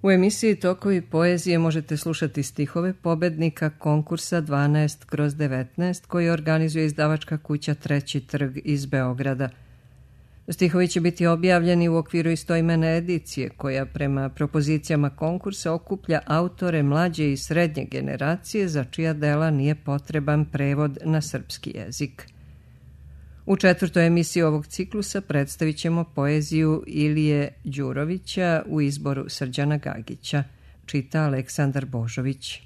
U emisiji Tokovi poezije možete slušati stihove pobednika konkursa 12/19 koji organizuje izdavačka kuća Treći trg iz Beograda. Stihovi će biti objavljeni u okviru istoimene edicije koja prema propozicijama konkursa okuplja autore mlađe i srednje generacije za čija dela nije potreban prevod na srpski jezik. U 4. emisiji ovog ciklusa predstavit ćemo poeziju Ilije Đurovića u izboru Srđana Gagića. Čita Aleksandar Božović.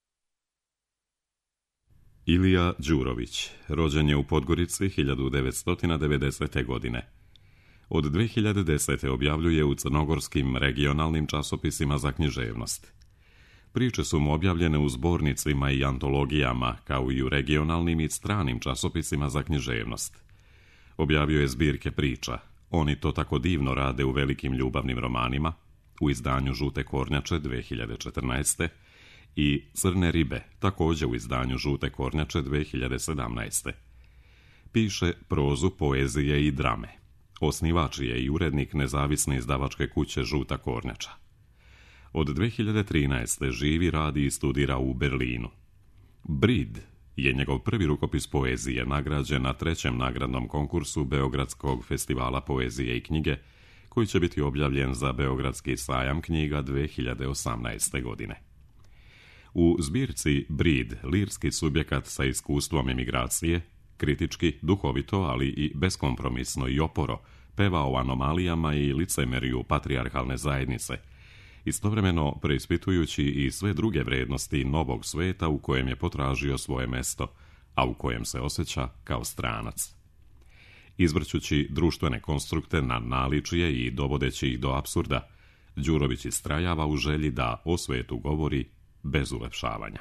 Ilija Đurović rođen je u Podgorici 1990. godine. Od 2010. objavljuje u crnogorskim regionalnim časopisima za književnost. Priče su mu objavljene u zbornicima i antologijama, kao i u regionalnim i stranim časopisima za književnost. Objavio je zbirke priča, Oni to tako divno rade u velikim ljubavnim romanima, u izdanju Žute kornjače 2014. i Crne ribe, također u izdanju Žute kornjače 2017. Piše prozu, poezije i drame. Osnivač je i urednik nezavisne izdavačke kuće Žuta kornjača. Od 2013. živi, radi i studira u Berlinu. Brid je njegov prvi rukopis poezije, nagrađen na 3. nagradnom konkursu Beogradskog festivala poezije i knjige, koji će biti objavljen za Beogradski sajam knjiga 2018. godine. U zbirci Brid, lirski subjekat sa iskustvom emigracije, kritički, duhovito, ali i beskompromisno i oporo, peva o anomalijama i licemeriju patrijarhalne zajednice, istovremeno preispitujući i sve druge vrednosti novog sveta u kojem je potražio svoje mesto, a u kojem se osjeća kao stranac. Izvrćući društvene konstrukte na naličje i dovodeći ih do apsurda, Đurović istrajava u želji da o svetu govori bez ulepšavanja.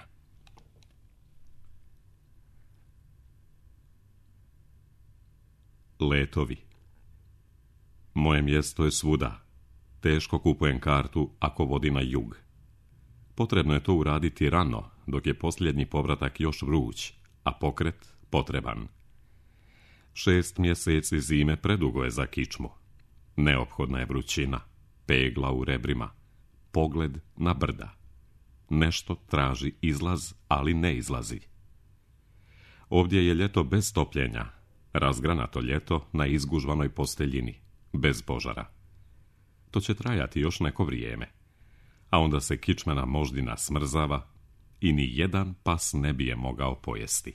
Letovi. Moje mjesto je svuda. Teško kupujem kartu ako vodi na jug. Potrebno je to uraditi rano, dok je posljednji povratak još vruć, a pokret potreban. 6 mjeseci zime predugo je za kičmu. Neophodna je vrućina, pegla u rebrima, pogled na brda. Nešto traži izlaz, ali ne izlazi. Ovdje je ljeto bez topljenja, razgranato ljeto na izgužvanoj posteljini, bez požara. To će trajati još neko vrijeme, a onda se kičmena moždina smrzava i ni jedan pas ne bi je mogao pojesti.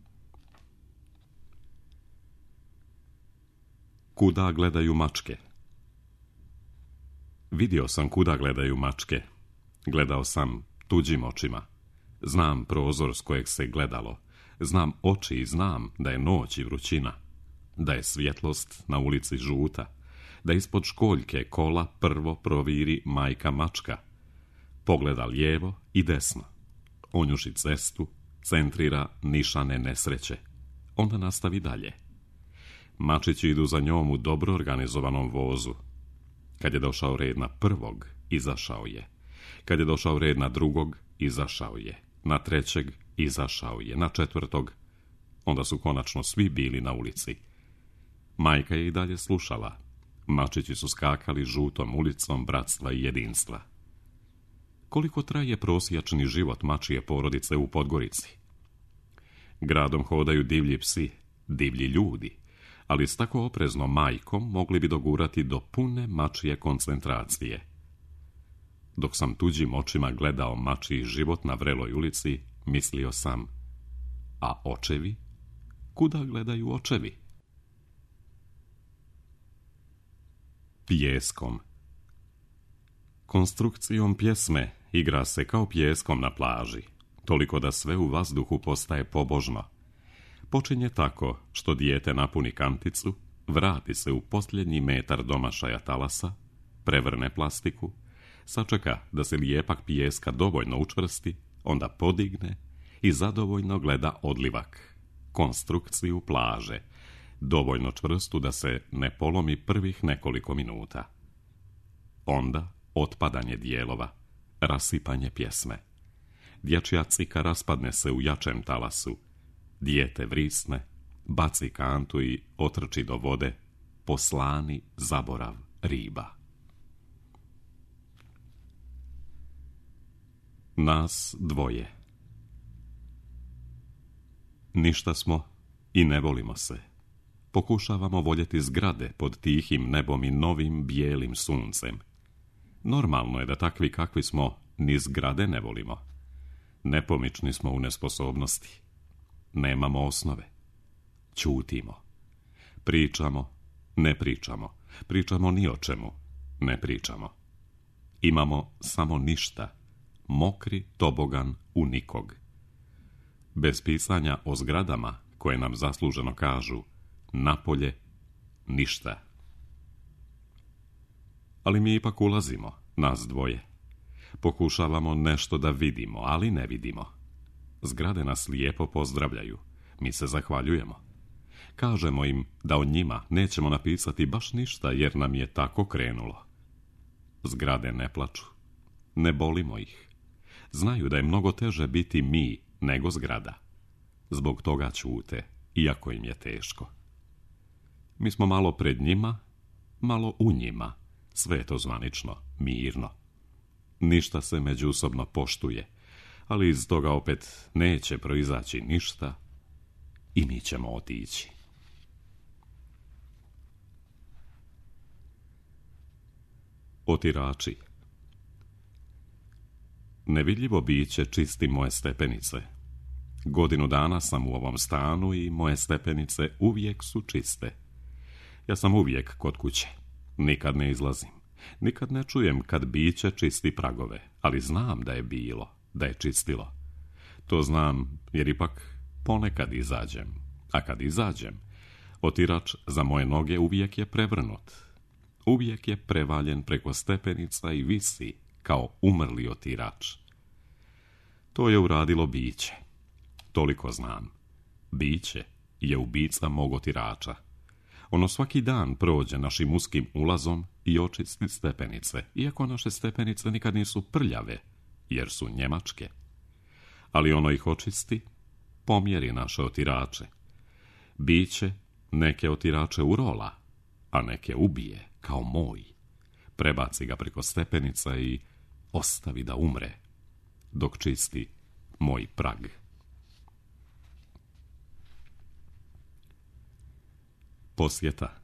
Kuda gledaju mačke? Vidio sam kuda gledaju mačke. Gledao sam tuđim očima. Znam prozor s kojeg se gledalo. Znam oči i znam da je noć i vrućina. Da je svjetlost na ulici žuta. Da ispod školjke kola prvo proviri majka mačka. Pogleda lijevo i desno. Onjuši cestu, centrira nišane nesreće. Onda nastavi dalje. Mačići idu za njom u dobro organizovanom vozu. Kad je došao red na prvog, izašao je. Kad je došao red na drugog, izašao je. Na trećeg, izašao je. Na četvrtog, onda su konačno svi bili na ulici. Majka je i dalje slušala. Mačići su skakali žutom ulicom bratstva i jedinstva. Koliko traje prosječni život mačije porodice u Podgorici? Gradom hodaju divlji psi, divlji ljudi, ali s tako opreznom majkom mogli bi dogurati do pune mačije koncentracije. Dok sam tuđim očima gledao mačiji život na vreloj ulici, mislio sam, a očevi? Kuda gledaju očevi? Pijeskom. Konstrukcijom pjesme igra se kao pijeskom na plaži, toliko da sve u vazduhu postaje pobožno. Počinje tako što dijete napuni kanticu, vrati se u posljednji metar domašaja talasa, prevrne plastiku, sačeka da se lijepak pijeska dovoljno učvrsti, onda podigne i zadovoljno gleda odlivak, konstrukciju plaže, dovoljno čvrstu da se ne polomi prvih nekoliko minuta. Onda otpadanje dijelova, rasipanje pjesme. Dječja cika raspadne se u jačem talasu, dijete vrisne, baci kantu i otrči do vode, poslani zaborav riba. Nas dvoje. Ništa smo i ne volimo se. Pokušavamo voljeti zgrade pod tihim nebom i novim bijelim suncem. Normalno je da takvi kakvi smo ni zgrade ne volimo. Nepomični smo u nesposobnosti. Nemamo osnove. Ćutimo. Pričamo, ne pričamo. Pričamo ni o čemu, ne pričamo. Imamo samo ništa. Mokri tobogan u nikog. Bez pisanja o zgradama koje nam zasluženo kažu napolje ništa. Ali mi ipak ulazimo, nas dvoje. Pokušavamo nešto da vidimo, ali ne vidimo. Zgrade nas lijepo pozdravljaju, mi se zahvaljujemo. Kažemo im da o njima nećemo napisati baš ništa jer nam je tako krenulo. Zgrade ne plaču, ne bolimo ih. Znaju da je mnogo teže biti mi nego zgrada. Zbog toga ćute, iako im je teško. Mi smo malo pred njima, malo u njima, sve je to zvanično, mirno. Ništa se međusobno poštuje, ali iz toga opet neće proizaći ništa i mi ćemo otići. Otirači. Nevidljivo biće čisti moje stepenice. Godinu dana sam u ovom stanu i moje stepenice uvijek su čiste. Ja sam uvijek kod kuće. Nikad ne izlazim. Nikad ne čujem kad biće čisti pragove, ali znam da je bilo, da je čistilo. To znam jer ipak ponekad izađem. A kad izađem, otirač za moje noge uvijek je prevrnut. Uvijek je prevaljen preko stepenica i visi kao umrli otirač. To je uradilo biće. Toliko znam. Biće je ubica mog otirača. Ono svaki dan prođe našim uskim ulazom i očisti stepenice, iako naše stepenice nikad nisu prljave, jer su njemačke. Ali ono ih očisti, pomjeri naše otirače. Biće neke otirače urola, a neke ubije, kao moj. Prebaci ga preko stepenica i ostavi da umre, dok čisti moj prag. Posjeta.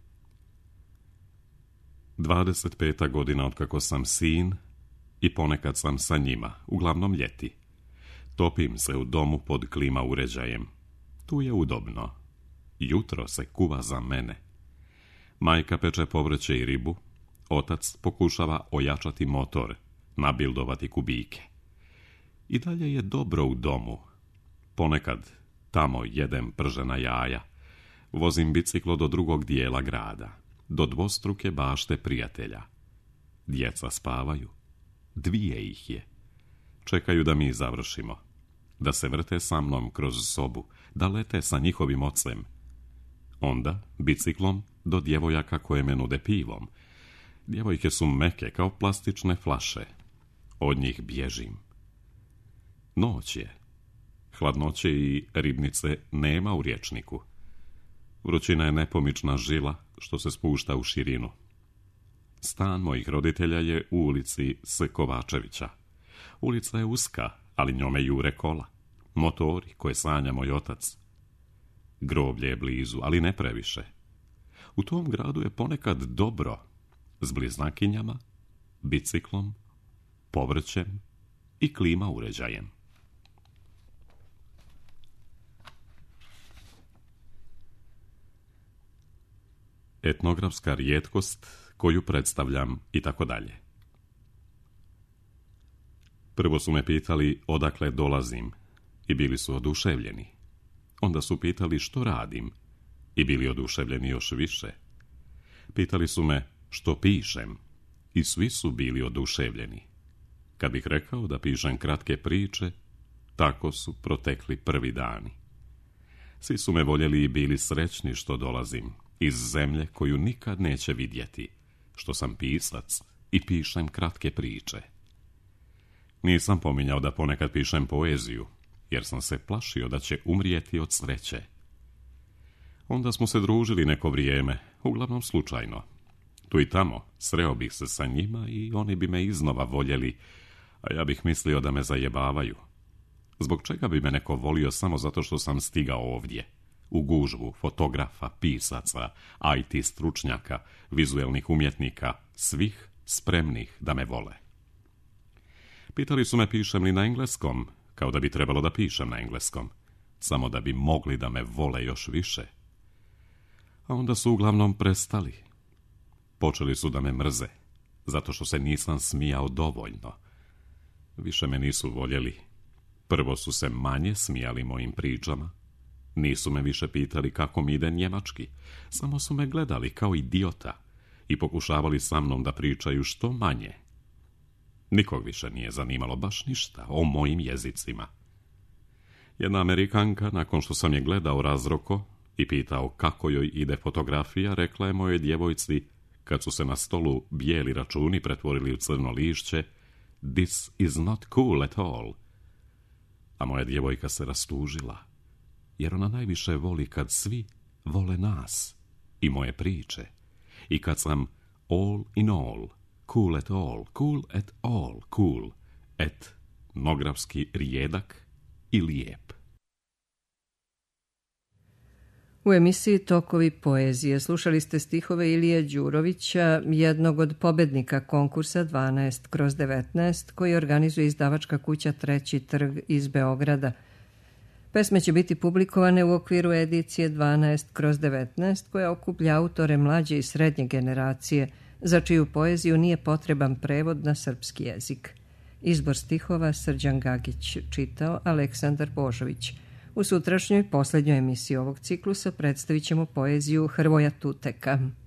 25. godina otkako sam sin i ponekad sam sa njima, uglavnom ljeti. Topim se u domu pod klima uređajem. Tu je udobno. Jutro se kuva za mene. Majka peče povrće i ribu. Otac pokušava ojačati motor, nabildovati kubike. I dalje je dobro u domu. Ponekad tamo jedem pržena jaja. Vozim biciklo do drugog dijela grada, do dvostruke bašte prijatelja. Djeca spavaju. 2 ih je. Čekaju da mi završimo. Da se vrte sa mnom kroz sobu, da lete sa njihovim ocem. Onda, biciklom, do djevojaka koje me nude pivom. Djevojke su meke kao plastične flaše. Od njih bježim. Noć je. Hladnoće i ribnice nema u rječniku. Vrućina je nepomična žila što se spušta u širinu. Stan mojih roditelja je u ulici S. Kovačevića. Ulica je uska, ali njome jure kola. Motori koje sanja moj otac. Groblje je blizu, ali ne previše. U tom gradu je ponekad dobro, s bliznakinjama, biciklom, povrćem i klima uređajem. Etnografska rijetkost koju predstavljam i tako dalje. Prvo su me pitali odakle dolazim i bili su oduševljeni. Onda su pitali što radim i bili oduševljeni još više. Pitali su me što pišem i svi su bili oduševljeni. Kad bih rekao da pišem kratke priče, tako su protekli prvi dani. Svi su me voljeli i bili srećni što dolazim iz zemlje koju nikad neće vidjeti, što sam pisac i pišem kratke priče. Nisam pominjao da ponekad pišem poeziju, jer sam se plašio da će umrijeti od sreće. Onda smo se družili neko vrijeme, uglavnom slučajno. Tu i tamo sreo bih se sa njima i oni bi me iznova voljeli, A ja bih mislio da me zajebavaju. Zbog čega bi me neko volio samo zato što sam stigao ovdje? U gužvu fotografa, pisaca, IT stručnjaka, vizuelnih umjetnika, svih spremnih da me vole. Pitali su me pišem li na engleskom, kao da bi trebalo da pišem na engleskom, samo da bi mogli da me vole još više. A onda su uglavnom prestali. Počeli su da me mrze, zato što se nisam smijao dovoljno. Više me nisu voljeli. Prvo su se manje smijali mojim pričama. Nisu me više pitali kako mi ide njemački. Samo su me gledali kao idiota i pokušavali sa mnom da pričaju što manje. Nikog više nije zanimalo baš ništa o mojim jezicima. Jedna Amerikanka, nakon što sam je gledao razroko i pitao kako joj ide fotografija, rekla je mojoj djevojci, kad su se na stolu bijeli računi pretvorili u crno lišće, "This is not cool at all." A moja djevojka se rastužila, jer ona najviše voli kad svi vole nas i moje priče. I kad sam all in all, cool at all, cool at all, cool, etnografski rijedak i lijep. U emisiji Tokovi poezije slušali ste stihove Ilije Đurovića, jednog od pobednika konkursa 12/19, koji organizuje izdavačka kuća Treći trg iz Beograda. Pesme će biti publikovane u okviru edicije 12/19, koja okuplja autore mlađe i srednje generacije, za čiju poeziju nije potreban prevod na srpski jezik. Izbor stihova Srđan Gagić čitao, Aleksandar Božović. U sutrašnjoj posljednjoj emisiji ovog ciklusa predstavit ćemo poeziju Hrvoja Tuteka.